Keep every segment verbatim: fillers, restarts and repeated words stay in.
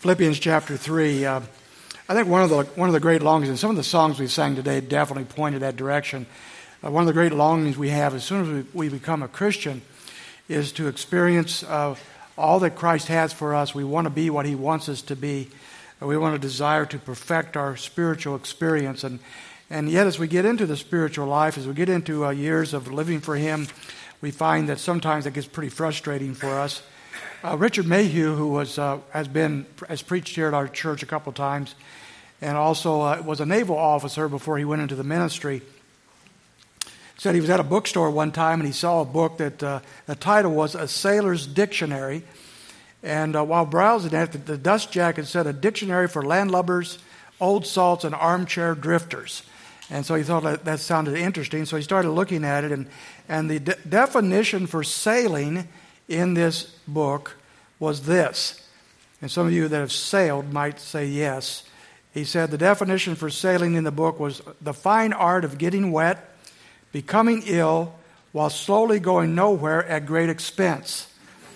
Philippians chapter three. Uh, I think one of the one of the great longings, and some of the songs we sang today definitely pointed that direction. Uh, one of the great longings we have as soon as we, we become a Christian is to experience uh, all that Christ has for us. We want to be what He wants us to be. Uh, we want to desire to perfect our spiritual experience. And, and yet as we get into the spiritual life, as we get into uh, years of living for Him, we find that sometimes it gets pretty frustrating for us. Uh, Richard Mayhew, who was uh, has been has preached here at our church a couple of times, and also uh, was a naval officer before he went into the ministry, said he was at a bookstore one time and he saw a book that uh, the title was A Sailor's Dictionary, and uh, while browsing it, the, the dust jacket said A Dictionary for Landlubbers, Old Salts, and Armchair Drifters. And so he thought that, that sounded interesting, so he started looking at it, and, and the de- definition for sailing in this book was this. And some of you that have sailed might say yes. He said the definition for sailing in the book was the fine art of getting wet, becoming ill, while slowly going nowhere at great expense.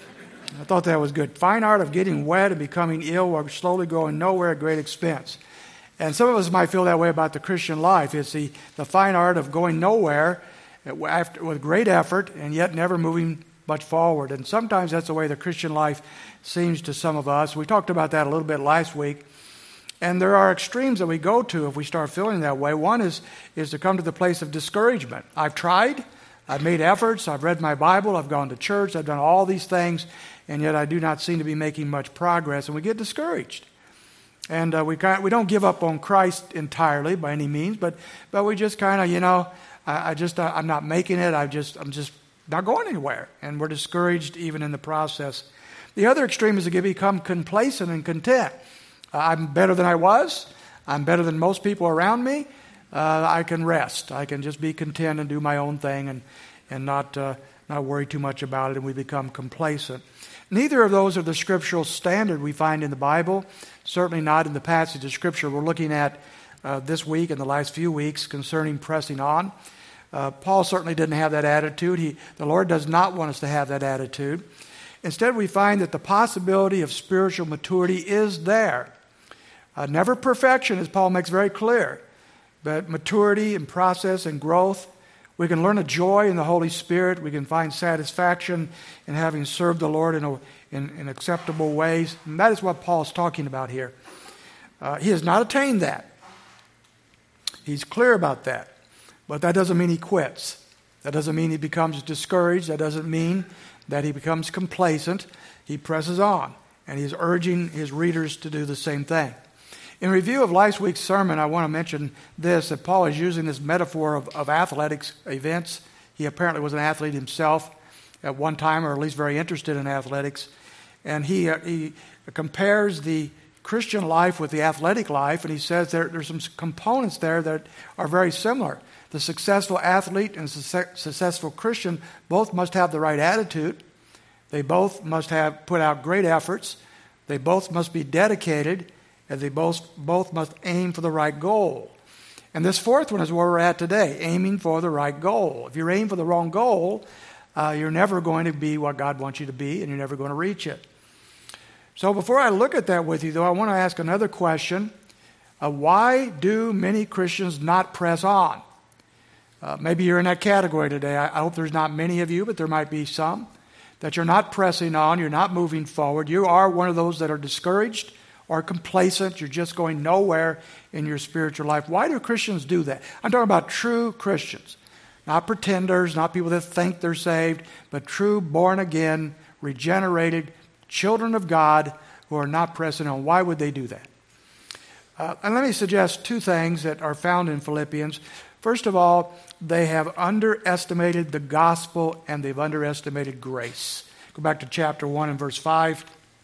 I thought that was good. Fine art of getting wet and becoming ill while slowly going nowhere at great expense. And some of us might feel that way about the Christian life. It's the, the fine art of going nowhere after, with great effort and yet never moving much forward. And sometimes that's the way the Christian life seems to some of us. We talked about that a little bit last week. And there are extremes that we go to if we start feeling that way. One is, is to come to the place of discouragement. I've tried, I've made efforts, I've read my Bible, I've gone to church, I've done all these things, and yet I do not seem to be making much progress, and we get discouraged. And uh, we kind of, we don't give up on Christ entirely by any means, but but we just kind of, you know, I, I just I, I'm not making it. I just I'm just not going anywhere, and we're discouraged even in the process. The other extreme is to become complacent and content. Uh, I'm better than I was. I'm better than most people around me. Uh, I can rest. I can just be content and do my own thing, and and not uh, not worry too much about it. And we become complacent. Neither of those are the scriptural standard we find in the Bible. Certainly not in the passage of Scripture we're looking at uh, this week and the last few weeks concerning pressing on. Uh, Paul certainly didn't have that attitude. He, the Lord does not want us to have that attitude. Instead, we find that the possibility of spiritual maturity is there. Uh, never perfection, as Paul makes very clear, but maturity and process and growth. We can learn a joy in the Holy Spirit. We can find satisfaction in having served the Lord in, a, in, in acceptable ways. And that is what Paul is talking about here. Uh, he has not attained that. He's clear about that. But that doesn't mean he quits. That doesn't mean he becomes discouraged. That doesn't mean that he becomes complacent. He presses on. And he's urging his readers to do the same thing. In review of last week's sermon, I want to mention this, that Paul is using this metaphor of, of athletics events. He apparently was an athlete himself at one time, or at least very interested in athletics. And he, uh, he compares the Christian life with the athletic life, and he says there, there's some components there that are very similar. The successful athlete and the successful Christian both must have the right attitude. They both must have put out great efforts. They both must be dedicated. And they both, both must aim for the right goal. And this fourth one is where we're at today, aiming for the right goal. If you aim for the wrong goal, uh, you're never going to be what God wants you to be, and you're never going to reach it. So before I look at that with you, though, I want to ask another question. Uh, why do many Christians not press on? Uh, maybe you're in that category today. I, I hope there's not many of you, but there might be some. That you're not pressing on, you're not moving forward. You are one of those that are discouraged or complacent. You're just going nowhere in your spiritual life. Why do Christians do that? I'm talking about true Christians, not pretenders, not people that think they're saved, but true, born-again, regenerated children of God who are not pressing on. Why would they do that? Uh, and let me suggest two things that are found in Philippians. First of all, they have underestimated the gospel and they've underestimated grace. Go back to chapter one and verse five.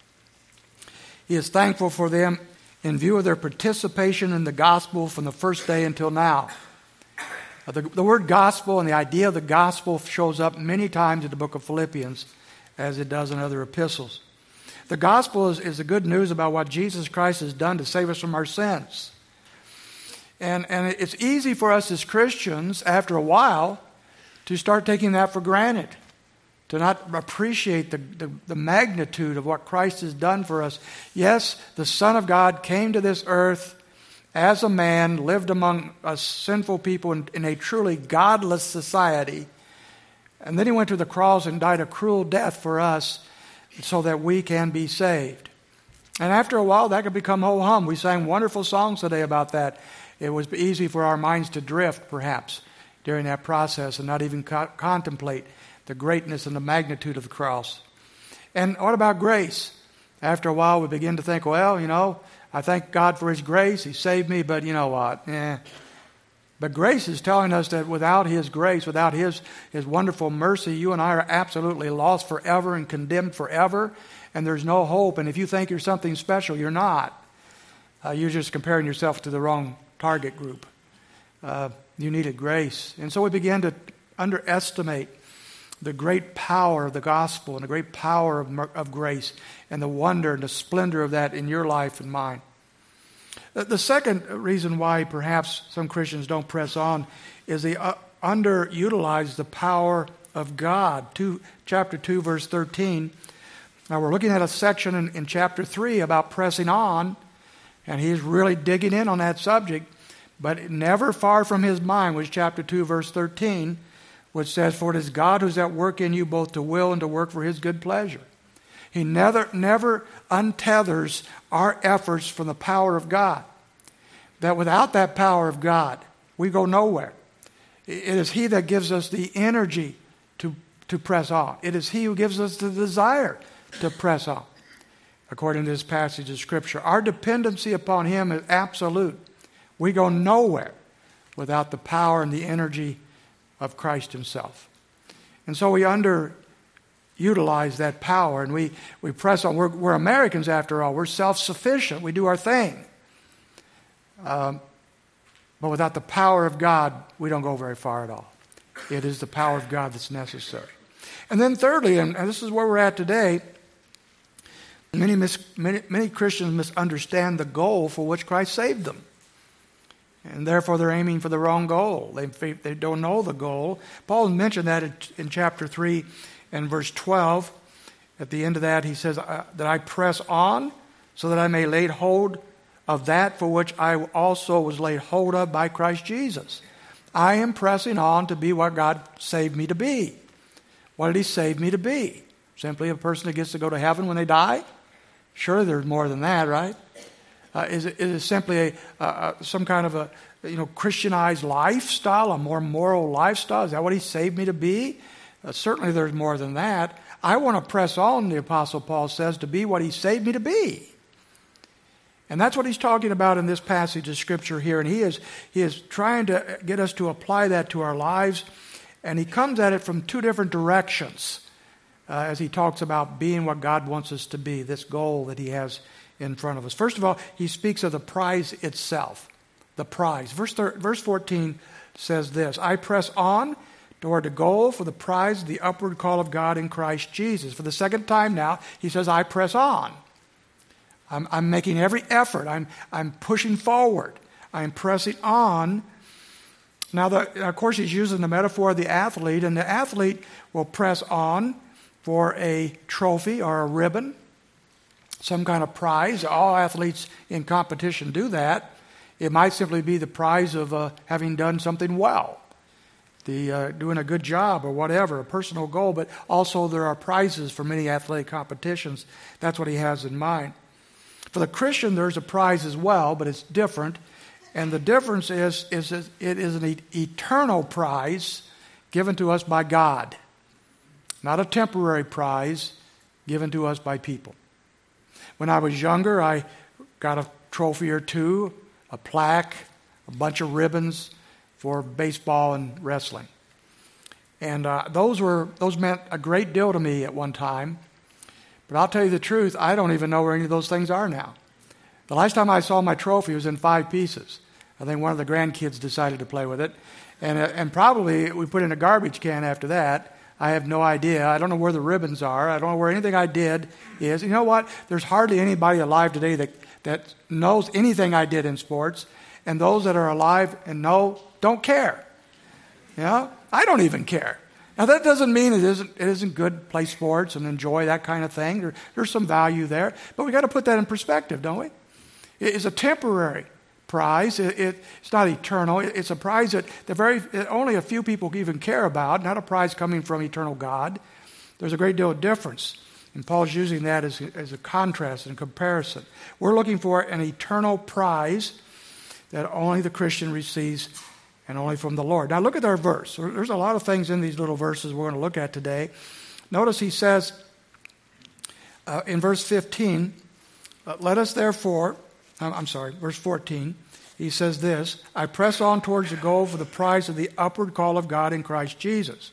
He is thankful for them in view of their participation in the gospel from the first day until now. Uh, the, the word gospel and the idea of the gospel shows up many times in the book of Philippians, as it does in other epistles. The gospel is, is the good news about what Jesus Christ has done to save us from our sins. And, and it's easy for us as Christians, after a while, to start taking that for granted. to not appreciate the, the, the magnitude of what Christ has done for us. Yes, the Son of God came to this earth as a man, lived among us sinful people in, in a truly godless society, and then he went to the cross and died a cruel death for us so that we can be saved. And after a while, that could become ho-hum. We sang wonderful songs today about that. It was easy for our minds to drift, perhaps, during that process and not even co- contemplate the greatness and the magnitude of the cross. And what about grace? After a while, we begin to think, well, you know, I thank God for His grace. He saved me, but you know what? Eh. But grace is telling us that without His grace, without His, His wonderful mercy, you and I are absolutely lost forever and condemned forever, and there's no hope. And if you think you're something special, you're not. Uh, you're just comparing yourself to the wrong target group. Uh, you needed grace. And so we began to underestimate the great power of the gospel and the great power of, of grace and the wonder and the splendor of that in your life and mine. The second reason why perhaps some Christians don't press on is they uh, underutilize the power of God. Two, chapter two, verse thirteen. Now we're looking at a section in, in chapter three about pressing on, and he's really digging in on that subject. But never far from his mind was chapter two, verse thirteen, which says, "For it is God who's at work in you both to will and to work for His good pleasure." He never, never untethers our efforts from the power of God. That without that power of God, we go nowhere. It is He that gives us the energy to, to press on. It is He who gives us the desire to press on. According to this passage of Scripture, our dependency upon Him is absolute. We go nowhere without the power and the energy of Christ Himself. And so we underutilize that power, and we, we press on. We're, we're Americans after all. We're self-sufficient. We do our thing. Um, but without the power of God, we don't go very far at all. It is the power of God that's necessary. And then thirdly, and, and this is where we're at today, many, mis, many, many Christians misunderstand the goal for which Christ saved them. And therefore, they're aiming for the wrong goal. They, they don't know the goal. Paul mentioned that in, in chapter three and verse twelve. At the end of that, he says, that I press on so that I may lay hold of that for which I also was laid hold of by Christ Jesus. I am pressing on to be what God saved me to be. What did He save me to be? Simply a person that gets to go to heaven when they die? Surely there's more than that, right? Uh, is, it, is it simply a, uh, some kind of a you know Christianized lifestyle, a more moral lifestyle? Is that what He saved me to be? Uh, certainly there's more than that. I want to press on, the Apostle Paul says, to be what He saved me to be. And that's what he's talking about in this passage of Scripture here. And he is, he is trying to get us to apply that to our lives. And he comes at it from two different directions uh, as he talks about being what God wants us to be, this goal that He has in front of us. First of all, he speaks of the prize itself, the prize. Verse, thir- verse fourteen says this, I press on toward the goal for the prize of the upward call of God in Christ Jesus. For the second time now, he says, I press on. I'm, I'm making every effort. I'm, I'm pushing forward. I'm pressing on. Now, the, of course, he's using the metaphor of the athlete, and the athlete will press on for a trophy or a ribbon, some kind of prize. All athletes in competition do that. It might simply be the prize of uh, having done something well, the uh, doing a good job or whatever, a personal goal, but also there are prizes for many athletic competitions. That's what he has in mind. For the Christian, there's a prize as well, but it's different. And the difference is, is it is an eternal prize given to us by God, not a temporary prize given to us by people. When I was younger, I got a trophy or two, a plaque, a bunch of ribbons for baseball and wrestling. And uh, those were those meant a great deal to me at one time. But I'll tell you the truth, I don't even know where any of those things are now. The last time I saw my trophy was in five pieces. I think one of the grandkids decided to play with it. And, uh, and probably we put it in a garbage can after that. I have no idea. I don't know where the ribbons are. I don't know where anything I did is. You know what? There's hardly anybody alive today that, that knows anything I did in sports. And those that are alive and know don't care. You know? I don't even care. Now, that doesn't mean it isn't, it isn't good to play sports and enjoy that kind of thing. There, there's some value there. But we've got to put that in perspective, don't we? It is a temporary prize. It, it, it's not eternal. It, it's a prize that the very only a few people even care about, not a prize coming from eternal God. There's a great deal of difference. And Paul's using that as, as a contrast and comparison. We're looking for an eternal prize that only the Christian receives and only from the Lord. Now look at our verse. There's a lot of things in these little verses we're going to look at today. Notice he says uh, in verse fifteen, uh, let us therefore, I'm sorry, verse fourteen, he says this, I press on towards the goal for the prize of the upward call of God in Christ Jesus.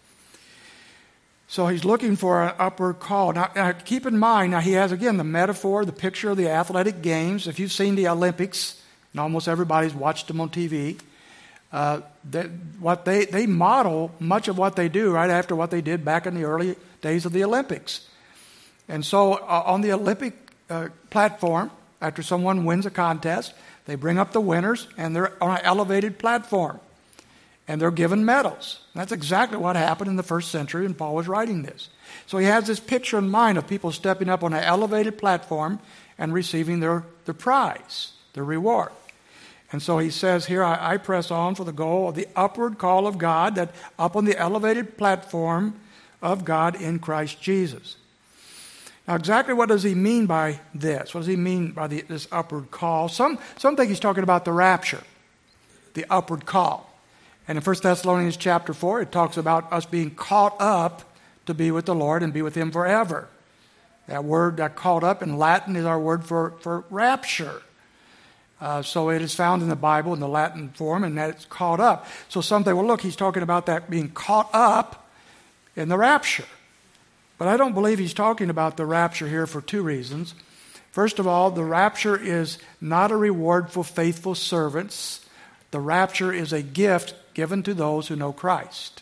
So he's looking for an upward call. Now, now keep in mind, now he has again the metaphor, the picture of the athletic games. If you've seen the Olympics, and almost everybody's watched them on T V, uh, that what they, they model much of what they do right after what they did back in the early days of the Olympics. And so uh, on the Olympic uh, platform, after someone wins a contest, they bring up the winners, and they're on an elevated platform. And they're given medals. And that's exactly what happened in the first century when Paul was writing this. So he has this picture in mind of people stepping up on an elevated platform and receiving their, their prize, their reward. And so he says here, I, I press on for the goal of the upward call of God, that up on the elevated platform of God in Christ Jesus. Now, exactly what does he mean by this? What does he mean by the, this upward call? Some, some think he's talking about the rapture, the upward call. And in First Thessalonians chapter four, it talks about us being caught up to be with the Lord and be with Him forever. That word, that caught up in Latin, is our word for, for rapture. Uh, so it is found in the Bible in the Latin form, and that it's caught up. So some think, well, look, he's talking about that being caught up in the rapture. But I don't believe he's talking about the rapture here for two reasons. First of all, the rapture is not a reward for faithful servants. The rapture is a gift given to those who know Christ.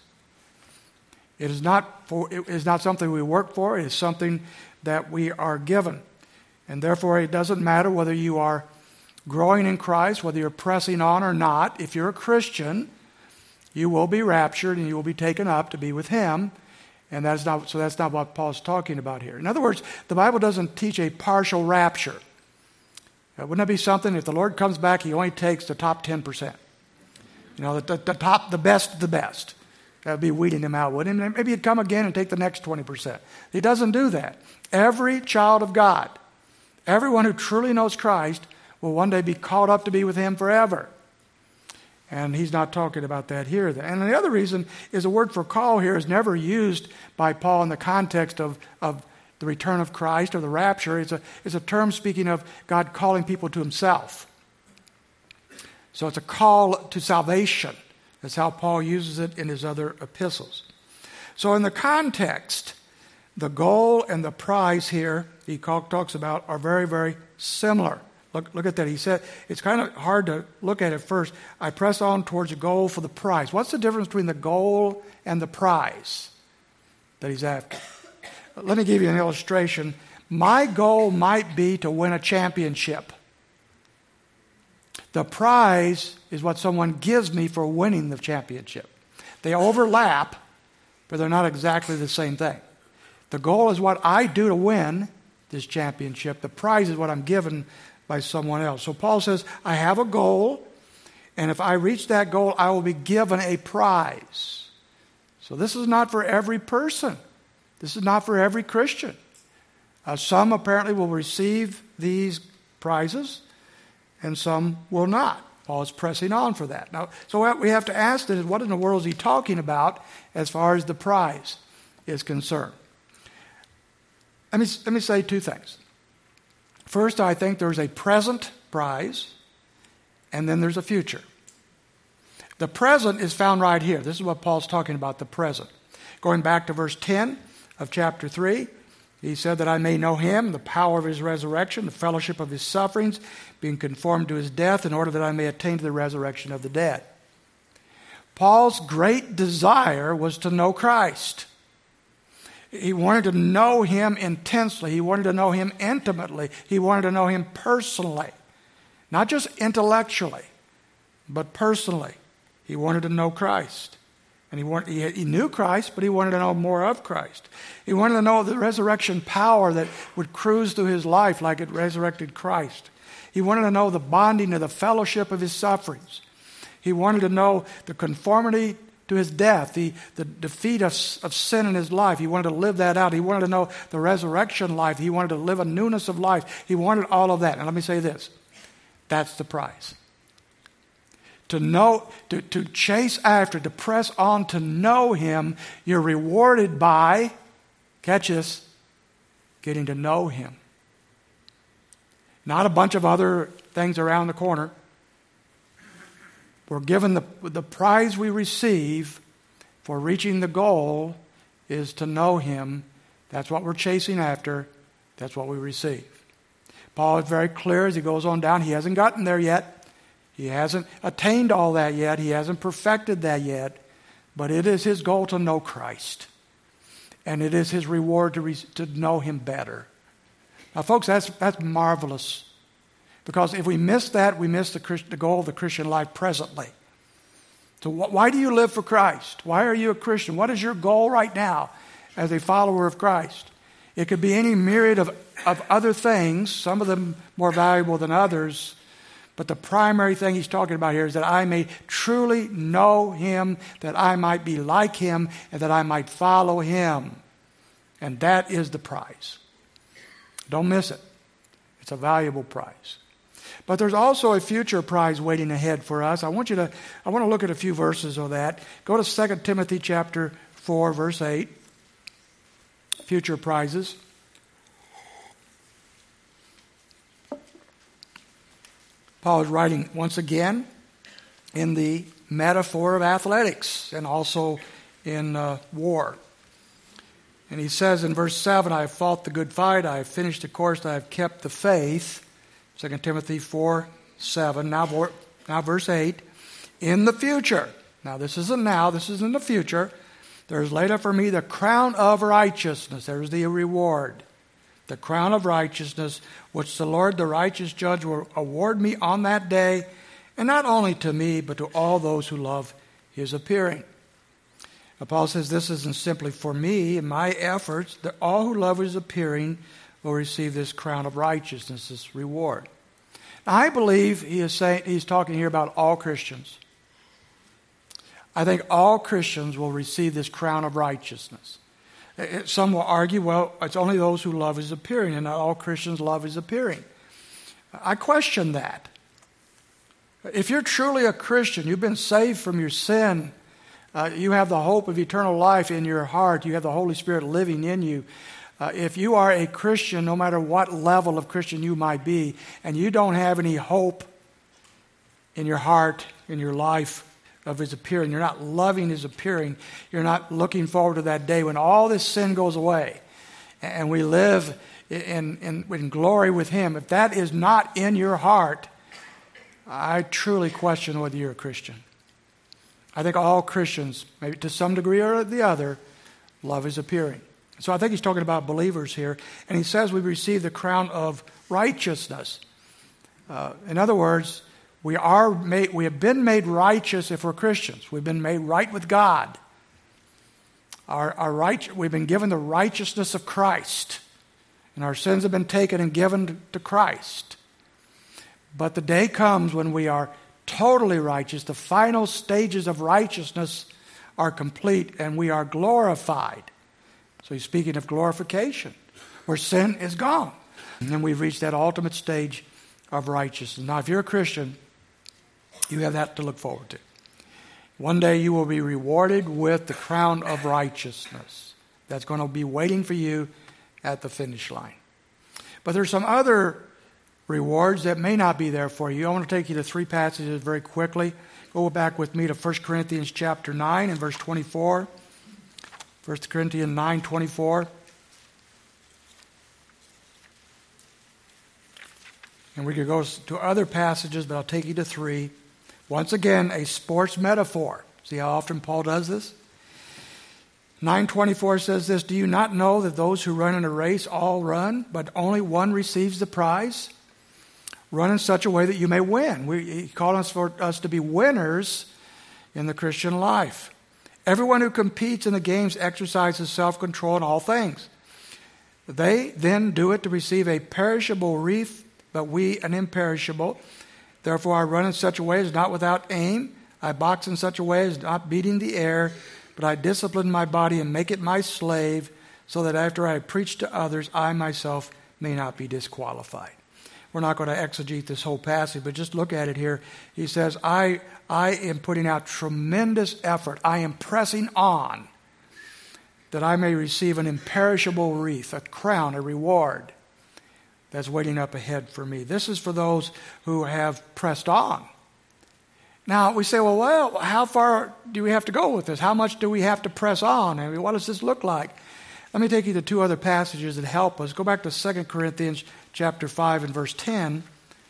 It is not for, it is not something we work for. It is something that we are given. And therefore, it doesn't matter whether you are growing in Christ, whether you're pressing on or not. If you're a Christian, you will be raptured and you will be taken up to be with Him. And that's not, so that's not what Paul's talking about here. In other words, the Bible doesn't teach a partial rapture. Uh, wouldn't that be something? If the Lord comes back, He only takes the top ten percent. You know, the, the top, the best of the best. That would be weeding Him out, wouldn't Him? Maybe He'd come again and take the next twenty percent. He doesn't do that. Every child of God, everyone who truly knows Christ, will one day be called up to be with Him forever. And he's not talking about that here. And the other reason is the word for call here is never used by Paul in the context of, of the return of Christ or the rapture. It's a, it's a term speaking of God calling people to Himself. So it's a call to salvation. That's how Paul uses it in his other epistles. So in the context, the goal and the prize here he talks about are very, very similar. Look, look at that. He said, it's kind of hard to look at it first. I press on towards the goal for the prize. What's the difference between the goal and the prize that he's after? Let me give you an illustration. My goal might be to win a championship. The prize is what someone gives me for winning the championship. They overlap, but they're not exactly the same thing. The goal is what I do to win this championship. The prize is what I'm given by someone else. So Paul says, I have a goal, and if I reach that goal, I will be given a prize. So this is not for every person. This is not for every Christian. Uh, some apparently will receive these prizes, and some will not. Paul is pressing on for that. Now, so what we have to ask is, what in the world is he talking about as far as the prize is concerned? Let me, let me say two things. First, I think there's a present prize, and then there's a future. The present is found right here. This is what Paul's talking about, the present. Going back to verse ten of chapter three, he said that I may know Him, the power of His resurrection, the fellowship of His sufferings, being conformed to His death, in order that I may attain to the resurrection of the dead. Paul's great desire was to know Christ. He wanted to know Him intensely. He wanted to know Him intimately. He wanted to know Him personally. Not just intellectually, but personally. He wanted to know Christ. And he, wanted, he, he knew Christ, but he wanted to know more of Christ. He wanted to know the resurrection power that would cruise through his life like it resurrected Christ. He wanted to know the bonding of the fellowship of his sufferings. He wanted to know the conformity to his death, the, the defeat of, of sin in his life. He wanted to live that out. He wanted to know the resurrection life. He wanted to live a newness of life. He wanted all of that. And let me say this. That's the prize. To know, to, to chase after, to press on to know him, you're rewarded by, catch this, getting to know him. Not a bunch of other things around the corner. We're given the, the prize we receive for reaching the goal is to know him. That's what we're chasing after. That's what we receive. Paul is very clear as he goes on down. He hasn't gotten there yet. He hasn't attained all that yet. He hasn't perfected that yet. But it is his goal to know Christ. And it is his reward to, re- to know him better. Now, folks, that's, that's marvelous. Because if we miss that, we miss the, Christ, the goal of the Christian life presently. So wh- why do you live for Christ? Why are you a Christian? What is your goal right now as a follower of Christ? It could be any myriad of, of other things, some of them more valuable than others. But the primary thing he's talking about here is that I may truly know him, that I might be like him, and that I might follow him. And that is the prize. Don't miss it. It's a valuable prize. But there's also a future prize waiting ahead for us. I want you to, I want to look at a few verses of that. Go to Second Timothy chapter four, verse eight. Future prizes. Paul is writing once again in the metaphor of athletics and also in uh, war. And he says in verse seven, I have fought the good fight, I have finished the course, I have kept the faith. Second Timothy four, seven. Now, now verse eight. In the future, now this isn't now, this is in the future, there is laid up for me the crown of righteousness. There's the reward. The crown of righteousness, which the Lord, the righteous judge, will award me on that day, and not only to me, but to all those who love his appearing. Now, Paul says this isn't simply for me and my efforts, that all who love his appearing will receive this crown of righteousness, this reward. Now, I believe he is saying he's talking here about all Christians. I think all Christians will receive this crown of righteousness. Some will argue, well, it's only those who love his appearing, and not all Christians love his appearing. I question that. If you're truly a Christian, you've been saved from your sin, uh, you have the hope of eternal life in your heart, you have the Holy Spirit living in you. Uh, if you are a Christian, no matter what level of Christian you might be, and you don't have any hope in your heart, in your life, of his appearing, you're not loving his appearing, you're not looking forward to that day when all this sin goes away and we live in, in, in glory with him. If that is not in your heart, I truly question whether you're a Christian. I think all Christians, maybe to some degree or the other, love his appearing. So I think he's talking about believers here, and he says we receive the crown of righteousness. Uh, in other words, We are made, we have been made righteous if we're Christians. We've been made right with God. Our, our right, we've been given the righteousness of Christ. And our sins have been taken and given to Christ. But the day comes when we are totally righteous. The final stages of righteousness are complete and we are glorified. So he's speaking of glorification, where sin is gone. And then we've reached that ultimate stage of righteousness. Now, if you're a Christian, you have that to look forward to. One day you will be rewarded with the crown of righteousness. That's going to be waiting for you at the finish line. But there's some other rewards that may not be there for you. I want to take you to three passages very quickly. Go back with me to First Corinthians chapter nine and verse twenty-four. First Corinthians nine, twenty-four. And we could go to other passages, but I'll take you to three. Once again, a sports metaphor. See how often Paul does this? nine twenty-four says this, do you not know that those who run in a race all run, but only one receives the prize? Run in such a way that you may win. We, he called us for us to be winners in the Christian life. Everyone who competes in the games exercises self-control in all things. They then do it to receive a perishable wreath, but we an imperishable. Therefore I run in such a way as not without aim. I box in such a way as not beating the air, but I discipline my body and make it my slave, so that after I preach to others, I myself may not be disqualified. We're not going to exegete this whole passage, but just look at it here. He says, I, I am putting out tremendous effort. I am pressing on that I may receive an imperishable wreath, a crown, a reward that's waiting up ahead for me. This is for those who have pressed on. Now, we say, well, well, how far do we have to go with this? How much do we have to press on? I mean, what does this look like? Let me take you to two other passages that help us. Go back to Second Corinthians chapter five and verse ten.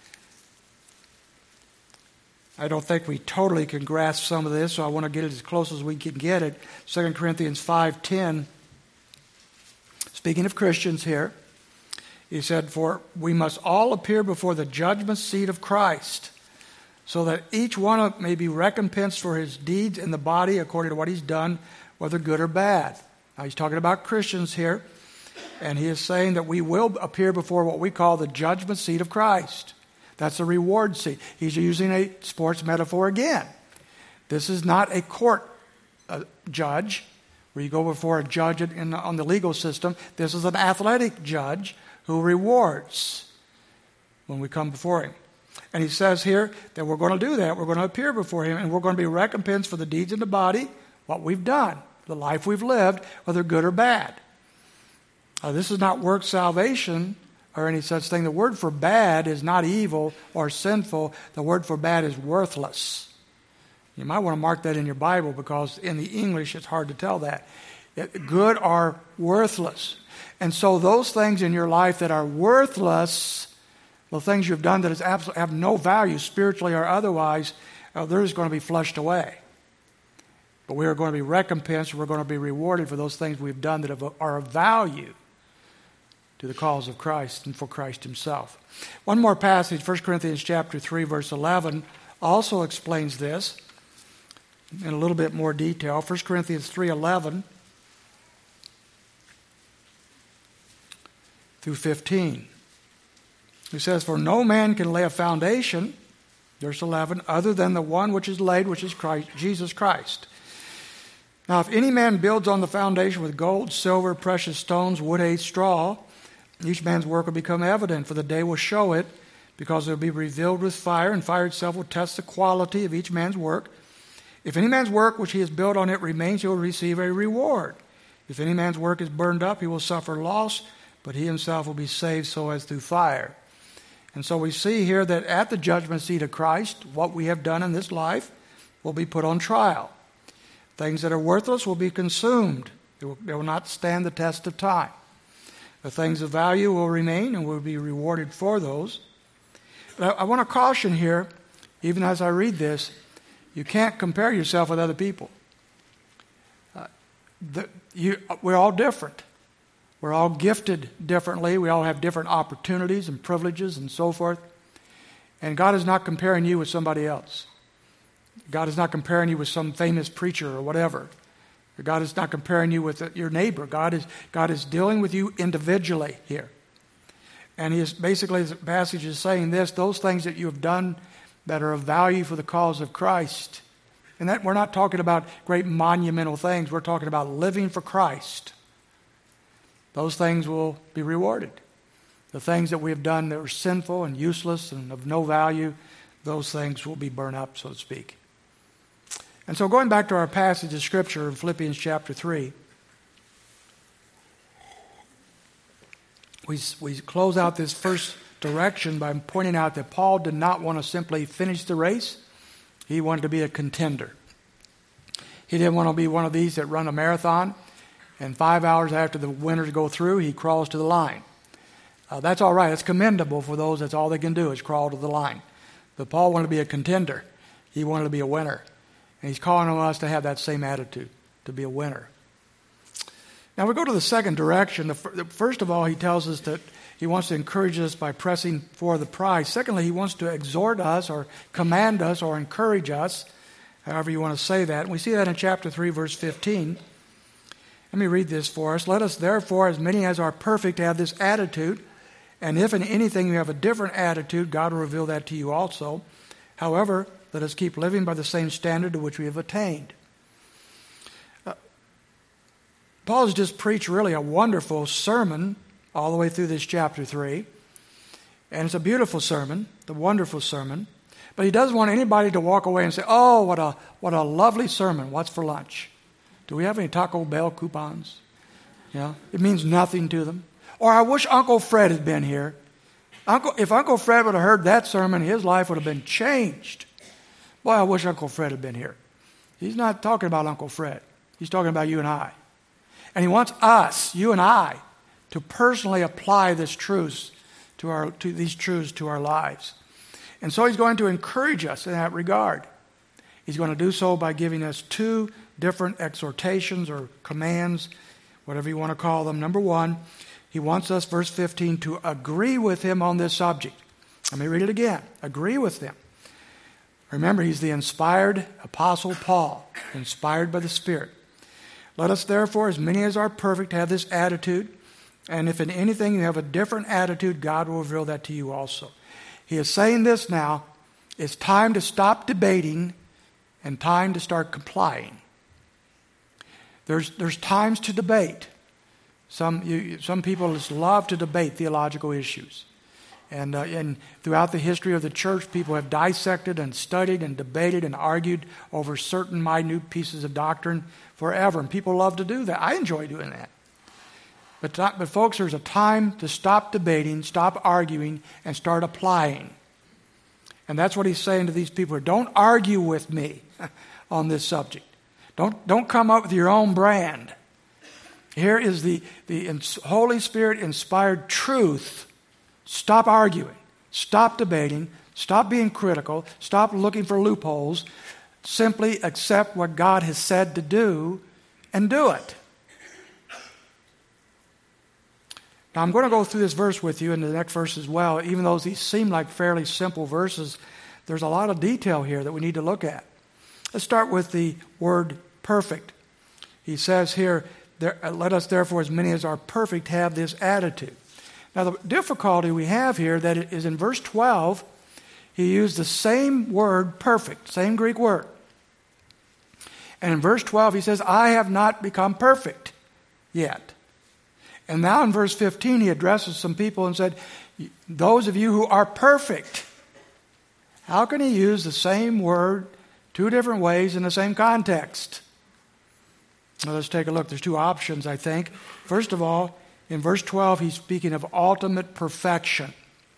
I don't think we totally can grasp some of this, so I want to get it as close as we can get it. Second Corinthians five ten. Speaking of Christians here, he said, for we must all appear before the judgment seat of Christ, so that each one may be recompensed for his deeds in the body according to what he's done, whether good or bad. Now he's talking about Christians here, and he is saying that we will appear before what we call the judgment seat of Christ. That's a reward seat. He's using a sports metaphor again. This is not a court uh, judge, where you go before a judge in the, on the legal system. This is an athletic judge who rewards when we come before him. And he says here that we're going to do that. We're going to appear before him, and we're going to be recompensed for the deeds in the body, what we've done, the life we've lived, whether good or bad. Uh, this is not work salvation or any such thing. The word for bad is not evil or sinful. The word for bad is worthless. You might want to mark that in your Bible, because in the English it's hard to tell that. It, good or worthless. And so those things in your life that are worthless, the things you've done that is absolutely have no value spiritually or otherwise, uh, they're just going to be flushed away. But we are going to be recompensed. We're going to be rewarded for those things we've done that have, are of value to the cause of Christ and for Christ himself. One more passage, First Corinthians chapter three, verse eleven, also explains this in a little bit more detail. First Corinthians three eleven through fifteen. He says, for no man can lay a foundation, verse eleven, other than the one which is laid, which is Christ, Jesus Christ. Now, if any man builds on the foundation with gold, silver, precious stones, wood, hay, straw, each man's work will become evident, for the day will show it, because it will be revealed with fire, and fire itself will test the quality of each man's work. If any man's work which he has built on it remains, he will receive a reward. If any man's work is burned up, he will suffer loss, but he himself will be saved so as through fire. And so we see here that at the judgment seat of Christ, what we have done in this life will be put on trial. Things that are worthless will be consumed. They will, they will not stand the test of time. The things of value will remain and will be rewarded for those. But I, I want to caution here, even as I read this, you can't compare yourself with other people. Uh, the, you, we're all different. We're all gifted differently. We all have different opportunities and privileges and so forth. And God is not comparing you with somebody else. God is not comparing you with some famous preacher or whatever. God is not comparing you with your neighbor. God is, God is dealing with you individually here. And he is basically, the passage is saying this, those things that you have done that are of value for the cause of Christ. And that we're not talking about great monumental things. We're talking about living for Christ. Those things will be rewarded. The things that we have done that are sinful and useless and of no value, those things will be burned up, so to speak. And so going back to our passage of Scripture in Philippians chapter three, we, we close out this first direction by pointing out that Paul did not want to simply finish the race. He wanted to be a contender. He didn't want to be one of these that run a marathon, and five hours after the winners go through, he crawls to the line. Uh, that's all right. It's commendable for those. That's all they can do is crawl to the line. But Paul wanted to be a contender. He wanted to be a winner. And he's calling on us to have that same attitude, to be a winner. Now we go to the second direction. The f- first of all, he tells us that he wants to encourage us by pressing for the prize. Secondly, he wants to exhort us or command us or encourage us however you want to say that. And we see that in chapter three, verse fifteen. Let me read this for us. Let us therefore, as many as are perfect, have this attitude. And if in anything you have a different attitude, God will reveal that to you also. However, let us keep living by the same standard to which we have attained. Uh, Paul has just preached really a wonderful sermon all the way through this chapter three. And it's a beautiful sermon, a wonderful sermon. But he doesn't want anybody to walk away and say, oh, what a what a lovely sermon. What's for lunch? Do we have any Taco Bell coupons? Yeah, it means nothing to them. Or I wish Uncle Fred had been here. Uncle, if Uncle Fred would have heard that sermon, his life would have been changed. Boy, I wish Uncle Fred had been here. He's not talking about Uncle Fred. He's talking about you and I. And he wants us, you and I, to personally apply this truth to our to these truths to our lives. And so he's going to encourage us in that regard. He's going to do so by giving us two different exhortations or commands, whatever you want to call them. Number one, he wants us, verse fifteen, to agree with him on this subject. Let me read it again. Agree with him. Remember, he's the inspired Apostle Paul, inspired by the Spirit. Let us therefore, as many as are perfect, have this attitude. And if in anything you have a different attitude, God will reveal that to you also. He is saying this now. It's time to stop debating and time to start complying. There's, there's times to debate. Some, you, some people just love to debate theological issues. And, uh, and throughout the history of the church, people have dissected and studied and debated and argued over certain minute pieces of doctrine forever. And people love to do that. I enjoy doing that. But, but folks, there's a time to stop debating, stop arguing, and start applying. And that's what he's saying to these people. Don't argue with me on this subject. Don't, don't come up with your own brand. Here is the, the Holy Spirit-inspired truth. Stop arguing. Stop debating. Stop being critical. Stop looking for loopholes. Simply accept what God has said to do and do it. Now, I'm going to go through this verse with you and the next verse as well. Even though these seem like fairly simple verses, there's a lot of detail here that we need to look at. Let's start with the word perfect. He says here, let us therefore, as many as are perfect, have this attitude. Now, the difficulty we have here that is in verse twelve, he used the same word, perfect, same Greek word. And in verse twelve, he says, I have not become perfect yet. And now in verse fifteen, he addresses some people and said, those of you who are perfect. How can he use the same word two different ways in the same context? Well, let's take a look. There's two options, I think. First of all, in verse twelve, he's speaking of ultimate perfection.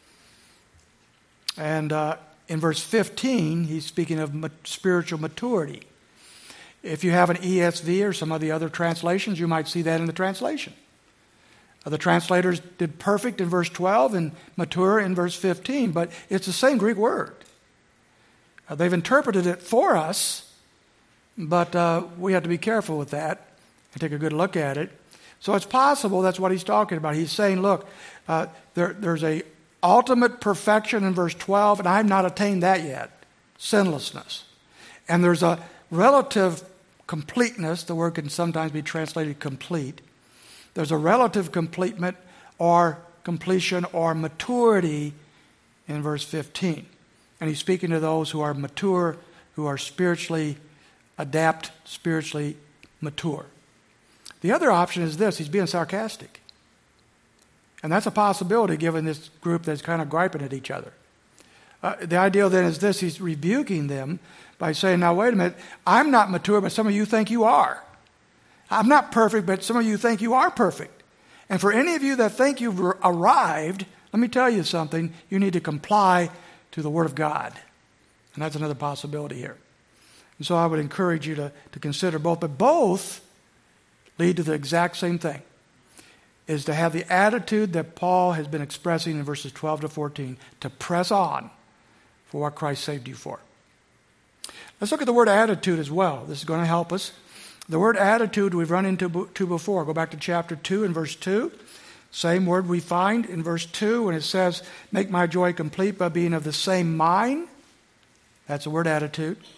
And uh, in verse fifteen, he's speaking of ma- spiritual maturity. If you have an E S V or some of the other translations, you might see that in the translation. The translators did perfect in verse twelve and mature in verse fifteen, but it's the same Greek word. Uh, they've interpreted it for us, but uh, we have to be careful with that and take a good look at it. So it's possible that's what he's talking about. He's saying, look, uh, there, there's a ultimate perfection in verse twelve, and I have not attained that yet, sinlessness. And there's a relative completeness. The word can sometimes be translated complete. There's a relative completement or completion or maturity in verse fifteen. And he's speaking to those who are mature, who are spiritually adapt, spiritually mature. The other option is this. He's being sarcastic. And that's a possibility given this group that's kind of griping at each other. Uh, the idea then is this. He's rebuking them by saying, now wait a minute, I'm not mature, but some of you think you are. I'm not perfect, but some of you think you are perfect. And for any of you that think you've arrived, let me tell you something. You need to comply to the Word of God. And that's another possibility here. And so I would encourage you to, to consider both. But both lead to the exact same thing, is to have the attitude that Paul has been expressing in verses twelve to fourteen, to press on for what Christ saved you for. Let's look at the word attitude as well. This is going to help us. The word attitude we've run into to before. Go back to chapter two and verse two. Same word we find in verse two when it says, make my joy complete by being of the same mind. That's the word attitude.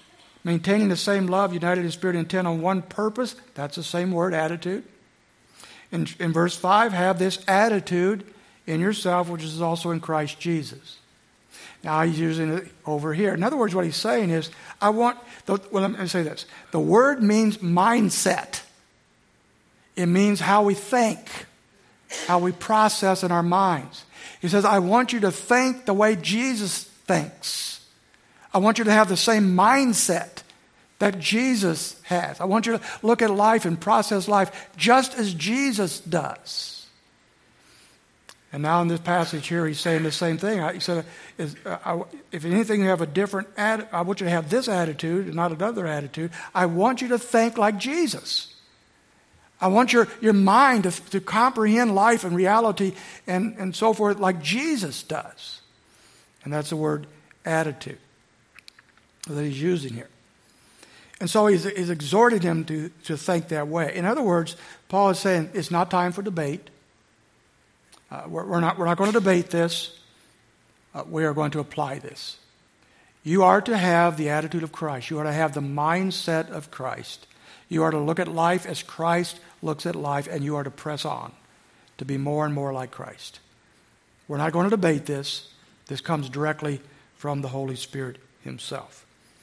Maintaining the same love, united in spirit, intent on one purpose. That's the same word, attitude. In, in verse five, have this attitude in yourself, which is also in Christ Jesus. Now he's using it over here. In other words, what he's saying is, I want, the, well, let me say this. The word means mindset. It means how we think, how we process in our minds. He says, I want you to think the way Jesus thinks. I want you to have the same mindset that Jesus has. I want you to look at life and process life just as Jesus does. And now in this passage here, he's saying the same thing. He said, is, uh, I, if anything, you have a different attitude. I want you to have this attitude and not another attitude. I want you to think like Jesus. I want your, your mind to, to comprehend life and reality and, and so forth like Jesus does. And that's the word attitude that he's using here. And so he's, he's exhorted him to, to think that way. In other words, Paul is saying it's not time for debate. Uh, we're, we're, not, we're not going to debate this. Uh, we are going to apply this. You are to have the attitude of Christ. You are to have the mindset of Christ. You are to look at life as Christ looks at life, and you are to press on to be more and more like Christ. We're not going to debate this. This comes directly from the Holy Spirit himself.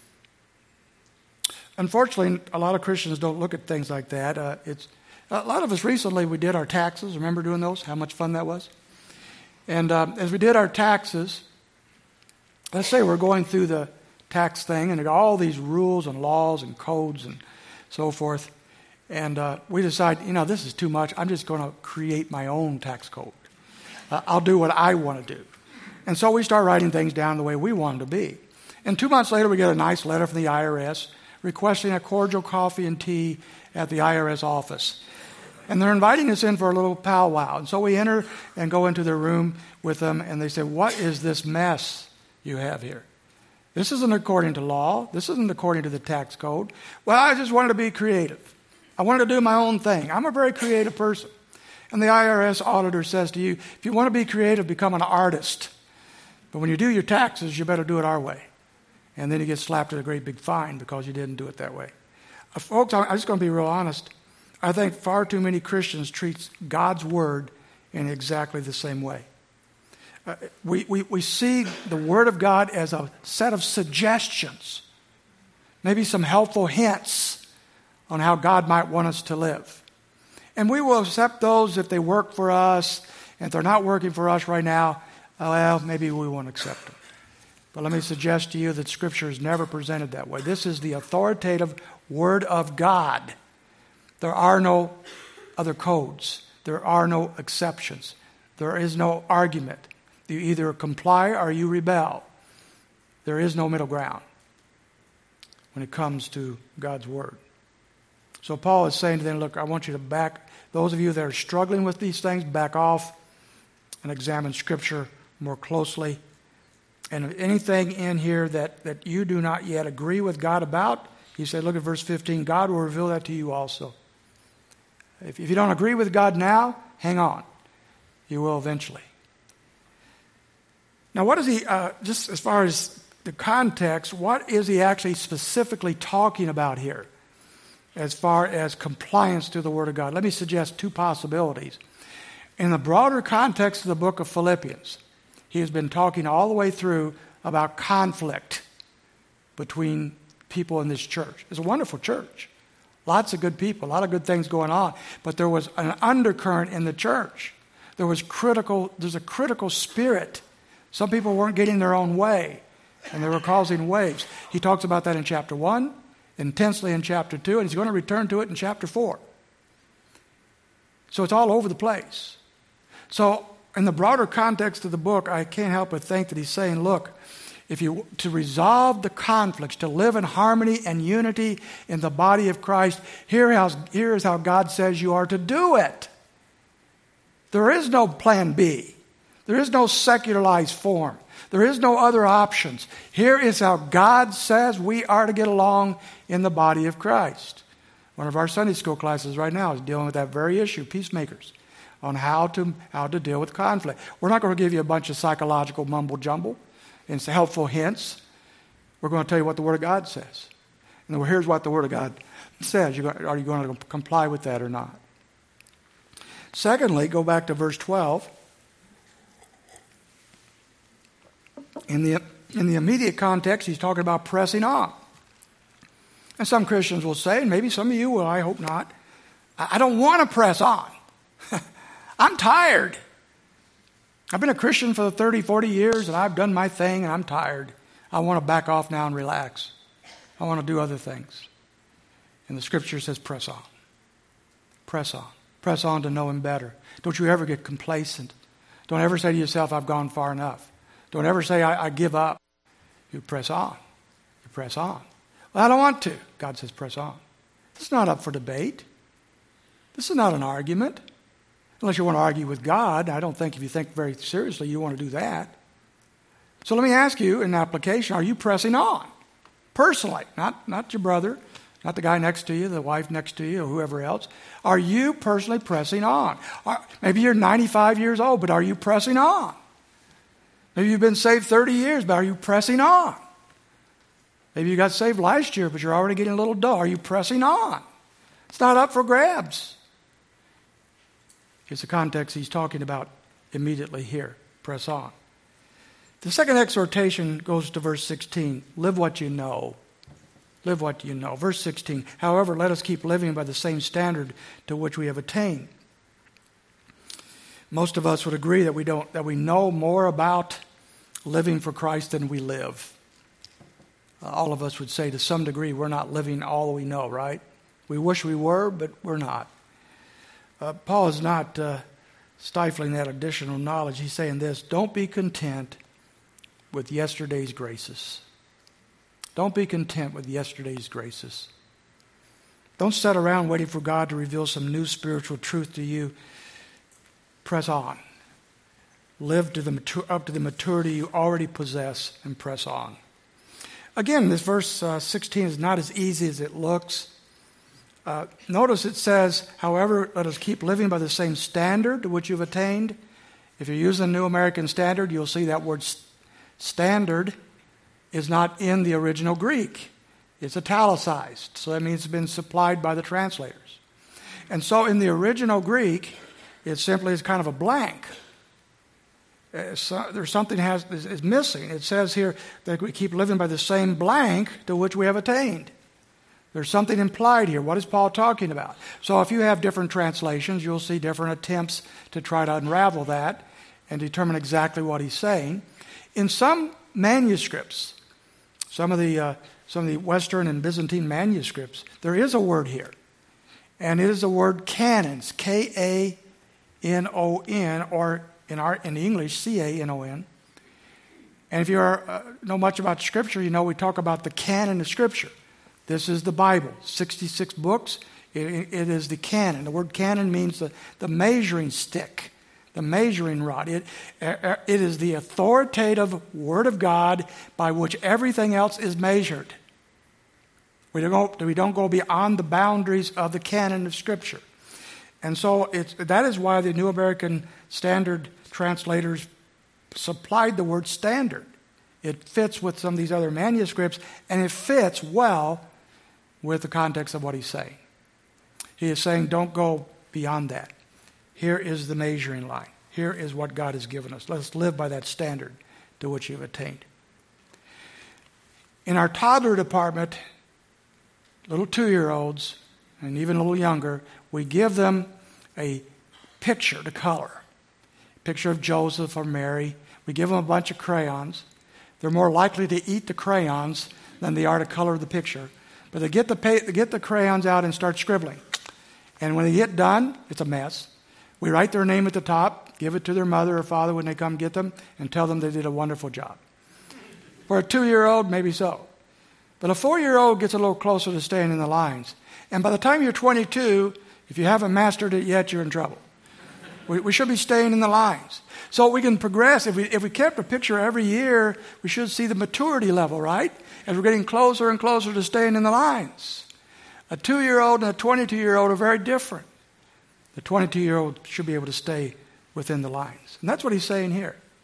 Unfortunately, a lot of Christians don't look at things like that. Uh, it's a lot of us recently, we did our taxes. Remember doing those? How much fun that was? And uh, as we did our taxes, let's say we're going through the tax thing, and there are all these rules and laws and codes and so forth. And uh, we decide, you know, this is too much. I'm just going to create my own tax code. Uh, I'll do what I want to do. And so we start writing things down the way we want them to be. And two months later, we get a nice letter from the I R S requesting a cordial coffee and tea at the I R S office. And they're inviting us in for a little powwow. And so we enter and go into their room with them, and they say, what is this mess you have here? This isn't according to law. This isn't according to the tax code. Well, I just wanted to be creative. I wanted to do my own thing. I'm a very creative person. And the I R S auditor says to you, if you want to be creative, become an artist. But when you do your taxes, you better do it our way. And then you get slapped with a great big fine because you didn't do it that way. Uh, folks, I'm just going to be real honest. I think far too many Christians treat God's Word in exactly the same way. Uh, we, we, we see the Word of God as a set of suggestions, maybe some helpful hints on how God might want us to live. And we will accept those if they work for us, and if they're not working for us right now, well, maybe we won't accept them. But let me suggest to you that Scripture is never presented that way. This is the authoritative Word of God. There are no other codes. There are no exceptions. There is no argument. You either comply or you rebel. There is no middle ground when it comes to God's Word. So Paul is saying to them, look, I want you to back, those of you that are struggling with these things, back off and examine Scripture more closely. And if anything in here that, that you do not yet agree with God about, he said, look at verse fifteen, God will reveal that to you also. If, if you don't agree with God now, hang on. You will eventually. Now, what is he, uh, just as far as the context, what is he actually specifically talking about here as far as compliance to the Word of God? Let me suggest two possibilities. In the broader context of the book of Philippians, he has been talking all the way through about conflict between people in this church. It's a wonderful church. Lots of good people, a lot of good things going on. But there was an undercurrent in the church. There was critical, there's a critical spirit. Some people weren't getting their own way, and they were causing waves. He talks about that in chapter one, intensely in chapter two, and he's going to return to it in chapter four. So it's all over the place. So in the broader context of the book, I can't help but think that he's saying, look, if you to resolve the conflicts, to live in harmony and unity in the body of Christ, here is, here is how God says you are to do it. There is no plan B. There is no secularized form. There is no other options. Here is how God says we are to get along in the body of Christ. One of our Sunday school classes right now is dealing with that very issue, peacemakers, on how to how to deal with conflict. We're not going to give you a bunch of psychological mumble-jumble and some helpful hints. We're going to tell you what the Word of God says. And well, here's what the Word of God says. Are you going to comply with that or not? Secondly, go back to verse twelve. In the, in the immediate context, he's talking about pressing on. And some Christians will say, and maybe some of you will, I hope not, I don't want to press on. I'm tired. I've been a Christian for thirty, forty years, and I've done my thing, and I'm tired. I want to back off now and relax. I want to do other things. And the Scripture says, press on. Press on. Press on to know Him better. Don't you ever get complacent. Don't ever say to yourself, I've gone far enough. Don't ever say, I, I give up. You press on. You press on. Well, I don't want to. God says, press on. This is not up for debate. This is not an argument. Unless you want to argue with God. I don't think if you think very seriously, you want to do that. So let me ask you in application, are you pressing on? Personally, not, not your brother, not the guy next to you, the wife next to you, or whoever else. Are you personally pressing on? Are, maybe you're ninety-five years old, but are you pressing on? Maybe you've been saved thirty years, but are you pressing on? Maybe you got saved last year, but you're already getting a little dull. Are you pressing on? It's not up for grabs. It's the context he's talking about immediately here. Press on. The second exhortation goes to verse sixteen. Live what you know. Live what you know. Verse sixteen. However, let us keep living by the same standard to which we have attained. Most of us would agree that we don't, that we know more about living for Christ than we live. Uh, all of us would say to some degree we're not living all we know, right? We wish we were, but we're not. Uh, Paul is not uh, stifling that additional knowledge. He's saying this, don't be content with yesterday's graces. Don't be content with yesterday's graces. Don't sit around waiting for God to reveal some new spiritual truth to you. Press on. Live to the matur- up to the maturity you already possess and press on. Again, this verse uh, sixteen is not as easy as it looks. Uh, notice it says, however, let us keep living by the same standard to which you've attained. If you're using the New American Standard, you'll see that word st- standard is not in the original Greek. It's italicized, so that means it's been supplied by the translators. And so in the original Greek, it simply is kind of a blank. Uh, so there's something has is, is missing. It says here that we keep living by the same blank to which we have attained. There's something implied here. What is Paul talking about? So if you have different translations, you'll see different attempts to try to unravel that and determine exactly what he's saying. In some manuscripts, some of the uh, some of the Western and Byzantine manuscripts, there is a word here. And it is the word canons, K A N O N, or in our in English, C A N O N. And if you are, uh, know much about Scripture, you know we talk about the canon of Scripture. This is the Bible, sixty-six books. It, it is the canon. The word canon means the, the measuring stick, the measuring rod. It, it is the authoritative Word of God by which everything else is measured. We don't, we don't go beyond the boundaries of the canon of Scripture. And so it's, that is why the New American Standard translators supplied the word standard. It fits with some of these other manuscripts, and it fits well with the context of what he's saying. He is saying, don't go beyond that. Here is the measuring line. Here is what God has given us. Let us live by that standard to which you've attained. In our toddler department, little two-year-olds, and even a little younger, we give them a picture to color. A picture of Joseph or Mary. We give them a bunch of crayons. They're more likely to eat the crayons than they are to color the picture. But they get the, pay, they get the crayons out and start scribbling. And when they get done, it's a mess. We write their name at the top, give it to their mother or father when they come get them, and tell them they did a wonderful job. For a two-year-old, maybe so. But a four-year-old gets a little closer to staying in the lines. And by the time you're twenty-two, if you haven't mastered it yet, you're in trouble. We, we should be staying in the lines. So we can progress. If we, if we kept a picture every year, we should see the maturity level, right? As we're getting closer and closer to staying in the lines. A two-year-old and a twenty-two-year-old are very different. The twenty-two-year-old should be able to stay within the lines. And that's what he's saying here.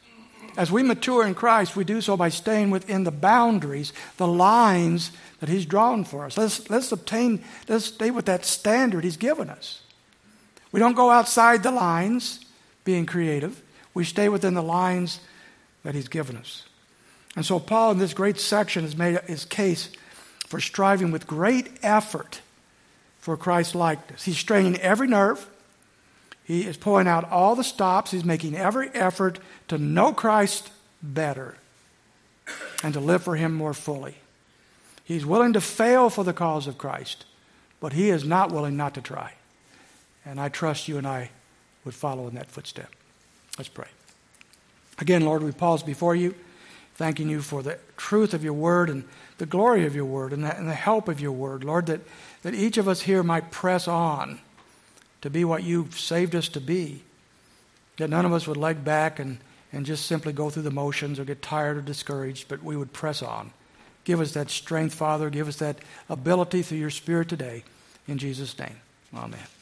As we mature in Christ, we do so by staying within the boundaries, the lines that He's drawn for us. Let's, let's obtain, let's stay with that standard He's given us. We don't go outside the lines being creative. We stay within the lines that He's given us. And so Paul in this great section has made his case for striving with great effort for Christ's likeness. He's straining every nerve. He is pulling out all the stops. He's making every effort to know Christ better and to live for Him more fully. He's willing to fail for the cause of Christ, but he is not willing not to try. And I trust you and I would follow in that footstep. Let's pray. Again, Lord, we pause before you, thanking you for the truth of your word and the glory of your word and the, and the help of your word. Lord, that, that each of us here might press on to be what you've saved us to be. That none of us would leg back and, and just simply go through the motions or get tired or discouraged, but we would press on. Give us that strength, Father. Give us that ability through your Spirit today. In Jesus' name, amen.